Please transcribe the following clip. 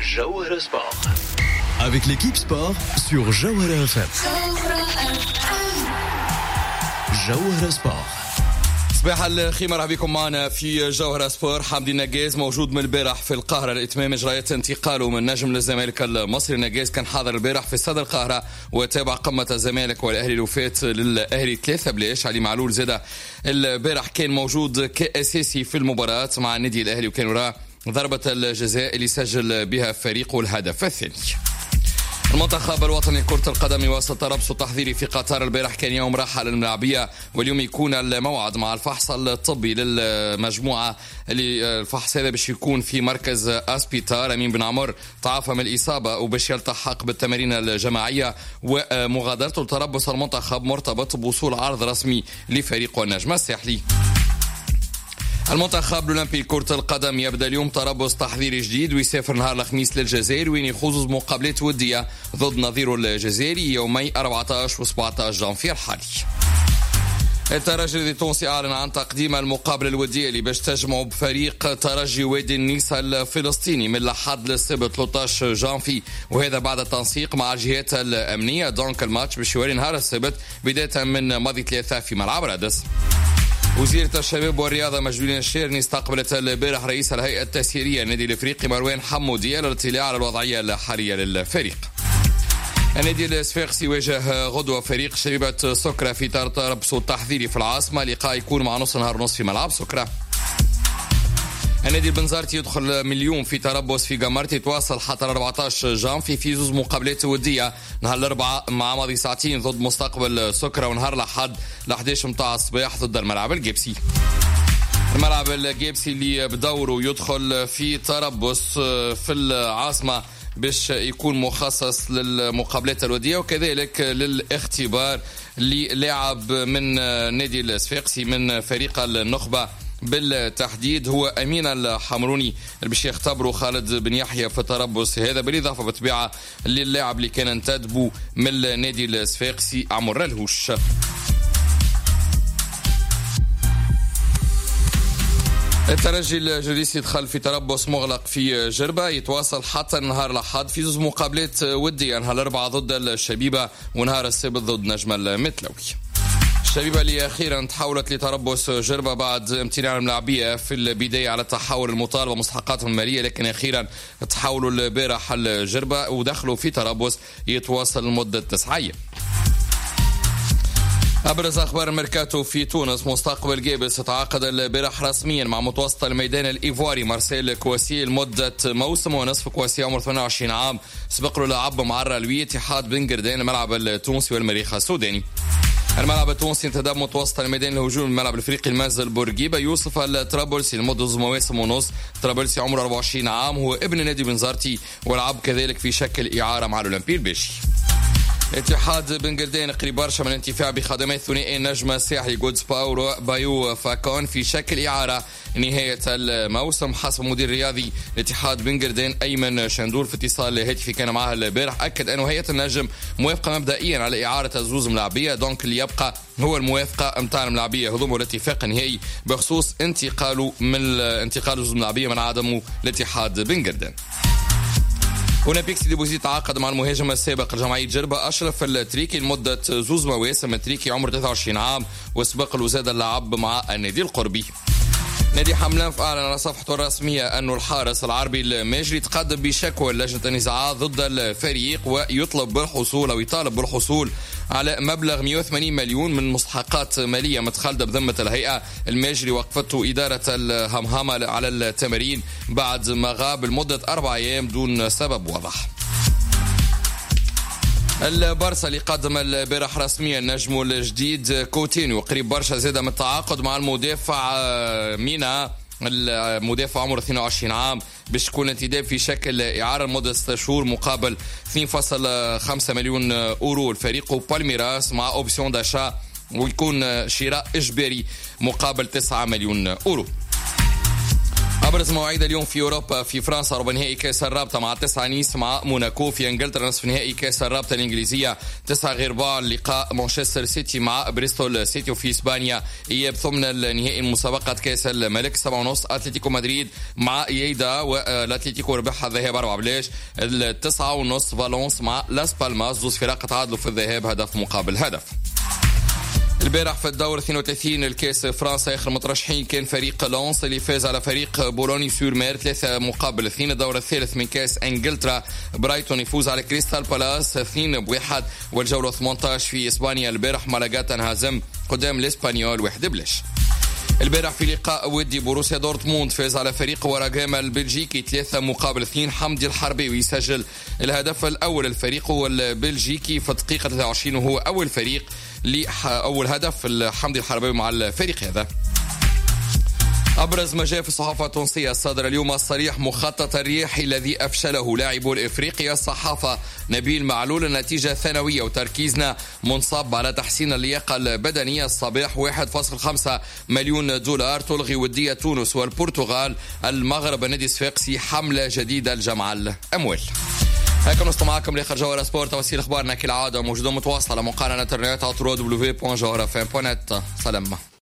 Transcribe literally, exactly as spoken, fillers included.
Jawahara Sport. Avec l'équipe sport sur Jawahara F M. Jawahara Sport. صباح الخير، مرحبا بكم معنا في جوهرة سبور. حمدي النجاز موجود من البارح في القاهرة لإتمام إجراءات انتقاله من نجم للزمالك المصري. النجاز كان حاضر البارح في استاد القاهرة وتابع قمة الزمالك والأهلي الوفات للأهلي ثلاثة بلاش. علي معلول زاده البارح كان موجود كأساسي في المباراة مع النادي الأهلي، وكان وراء ضربة الجزاء اللي سجل بها فريقه الهدف الثاني. المنتخب الوطني لكرة القدم يواصل تربصه التحضيري في قطر. البارح كان يوم راحة للملاعبية، واليوم يكون الموعد مع الفحص الطبي للمجموعة اللي الفحص هذا باش يكون في مركز أسبيتال. أمين بن عمر تعافى من الإصابة وباش يلتحق بالتمارين الجماعية، ومغادرته لتربص المنتخب مرتبط بوصول عرض رسمي لفريقه النجم الساحلي. المنتخب الأولمبي لكرة القدم يبدأ اليوم تربص تحضيري جديد ويسافر نهار الخميس للجزائر، وين يخوض مقابلات ودية ضد نظيره الجزائري يومي أربعة عشر و سبعة عشر جانفي الحالي. الترجي التونسي أعلن عن تقديم المقابلة الودية اللي باش تجمعه بفريق ترجي وادي النيسا الفلسطيني من الأحد للسبت ثلاثة عشر جانفي، وهذا بعد التنسيق مع الجهات الأمنية. دونك الماتش باش يوري نهار السبت بداية من ماضي ثلاثة في ملعب رادس. وزيرة الشباب والرياضة مجدولين الشيرني استقبلت البارح رئيس الهيئة التسييرية النادي الافريقي مروان حمودي للاطلاع على الوضعية الحالية للفريق. النادي الصفاقسي يواجه غدوة فريق شبيبة سكرة في تربصه التحضيري في العاصمة. لقاء يكون مع نص نهار ونص في ملعب سكرة. النادي البنزرتي يدخل مليون في تربص في قمرتي، يتواصل حتى أربعة عشر جانفي في زوز مقابلات ودية. نهار الأربعاء مع ماضي ساعتين ضد مستقبل سكرة، ونهار الأحد الأحد عشر متاع الصباح ضد الملعب الجيبسي. الملعب الجيبسي اللي بدوره يدخل في تربص في العاصمة باش يكون مخصص للمقابلات الودية وكذلك للاختبار للاعب من نادي الصفاقسي من فريق النخبة بالتحديد هو أمين الحمروني اللي باش يختبروا خالد بن يحيى في التربص هذا، بالإضافة بطبيعة للاعب اللي كان انتدبوا من النادي الصفاقسي عمر الهوش. الترجي الجريسي يدخل في تربص مغلق في جربة، يتواصل حتى نهار الأحد في زوز مقابلات ودية. نهار الأربعاء ضد الشبيبة ونهار السبت ضد نجم المتلوي. الشبيبة اللي أخيرا تحولت لتربص جربة بعد امتناع الملاعبية في البداية على التحول المطالبة مستحقاتهم المالية، لكن أخيرا تحولوا البارح الجربة ودخلوا في تربص يتواصل لمدة تسعة أيام. أبرز أخبار الميركاتو في تونس. مستقبل جابس تعاقد البارح رسميا مع متوسط الميدان الإيفواري مارسيل كواسي لمدة موسم ونصف. كواسي عمره ثمانية وعشرين عام، سبق له لعب مع الرالوية اتحاد بن قردان الملعب التونسي والمريخ السوداني. الملعب التونسي انتدب متوسط الميدان الهجوم الملعب الافريقي المنزل بورقيبه. يوسف الطرابلسي لمده مواسم ونص. طرابلسي عمره أربعة وعشرين عام، هو ابن نادي بنزرتي ولعب كذلك في شكل إعارة مع الأولمبي الباشي. اتحاد بن قردان قريب برشا من الانتفاع بخدمات ثنائي النجم الساحلي جودز باورو بايو فاكون في شكل إعارة نهاية الموسم. حسب مدير رياضي الاتحاد بن قردان أيمن شندور في اتصال هاتفي كان معه البارح، أكد أن هيئة النجم موافقة مبدئيا على إعارة الزوز ملاعبية. دونك اللي يبقى هو الموافقة متاع الملاعبية هضموا الاتفاق النهائي بخصوص انتقاله من انتقال الزوز ملاعبية من عدمه الاتحاد بن قردان. هنا بيكسي ديبوزي تعاقد مع المهاجم السابق لجمعية جربة أشرف التريكي لمدة زوز مواسم. التريكي عمره ثلاثة وعشرين عام وسبق له زاد اللعب مع النادي القربي. نادي حملان أعلن على صفحته الرسمية أنه الحارس العربي الماجري تقدم بشكوى لجنة النزاعات ضد الفريق ويطلب بالحصول أو يطالب بالحصول على مبلغ مئة وثمانين مليون من مستحقات مالية متخلدة بذمة الهيئة. الماجري وقفته إدارة الهمهمة على التمارين بعد ما غاب لمدة أربع أيام دون سبب واضح. البارسا اللي قدم البارح رسميا نجمه الجديد كوتينيو قريب برشا زاد من التعاقد مع المدافع مينا. المدافع عمره اثنين وعشرين عام باش يكون انتداب في شكل إعارة لمدة ستة شهور مقابل اثنين فاصلة خمسة مليون أورو الفريق بالميراس مع أوبسيون داشا، ويكون شراء إجباري مقابل تسعة مليون أورو. أبرز مواعيد اليوم في أوروبا: في فرنسا ربع نهائي كأس الرابطة مع تسعة نيس مع موناكو. في إنجلترا نصف نهائي كأس الرابطة الإنجليزية تسعة غرباء لقاء مانشستر سيتي مع بريستول سيتي. وفي إسبانيا إياب ثمن النهائي مسابقة كأس الملك سبعة ونص أتلتيكو مدريد مع إيدا، والأتلتيكو ربحها الذهاب أربعة بلاش. التسعة ونص فالونس مع لاس بالماس، زوز فرق تعادلوا في الذهاب هدف مقابل هدف. البارح في الدور اثنين وثلاثين الكاس فرنسا آخر مترشحين كان فريق لونس اللي فاز على فريق بولوني سور مير ثلاثة مقابل اثنين. الدور الثالث من كاس انجلترا برايتون يفوز على كريستال بالاس اثنين بواحد. والجولة ثمانية عشر في اسبانيا البارح مالاغا تنهزم قدام الاسبانيول واحد بلاش. البارح في لقاء ودي بوروسيا دورتموند فاز على فريق وراغاما البلجيكي ثلاثة مقابل اثنين. حمدي الحربي ويسجل الهدف الأول الفريق البلجيكي في الدقيقة ثلاثة وعشرين، وهو أول فريق لأول هدف حمدي الحربي مع الفريق هذا. أبرز ما جاء في الصحافة التونسية الصادر اليوم: الصريح مخطط الرياح الذي أفشله لاعبو الإفريقيا. الصحافة نبيل معلول: النتيجة ثانوية وتركيزنا منصب على تحسين اللياقة البدنية. الصباح واحد فاصلة خمسة مليون دولار تلغي ودية تونس والبرتغال. المغرب النادي الصفاقسي حملة جديدة لجمع الأموال. هيك نص معكم لآخر جوهرة سبورت. توصيل أخبارنا كالعادة موجودة متواصلة على موقعنا الانترنت على دبليو دبليو دبليو دوت جوهرة اف ام دوت نت. سلام.